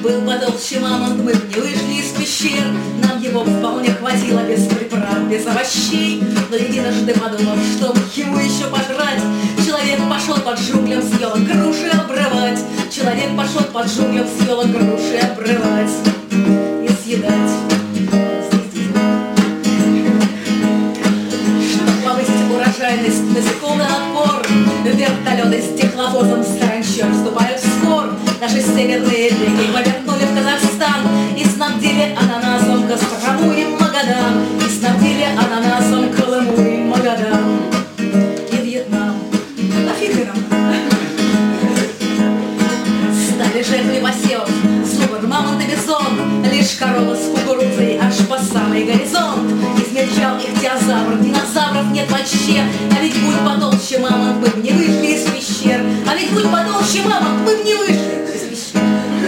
был потолще мамонт, мы бы не вышли из пещер. Нам его вполне хватило без приправ, без овощей. Но единожды подумав, что ему еще пожрать, человек пошел под джунглям с елок груши обрывать. Человек пошел под джунглям с елок груши обрывать и съедать. Чтоб повысить урожайность, насекомый напор, вертолеты с тепловозом саранчой вступают в спор. Наши северные реки повернули в Казахстан и снабдили ананасом Кострому и Магадан, и снабдили ананасом Колыму и Магадан, и Вьетнам. Нафиг нам? Стали жертвой посевов зубр, мамонт и бизон, лишь корова с кукурузой аж по самый горизонт. Измельчал их теозавр, динозавров нет вообще. А ведь будь потолще мамонт, мы бы не вышли из пещер. А ведь будь потолще мамонт,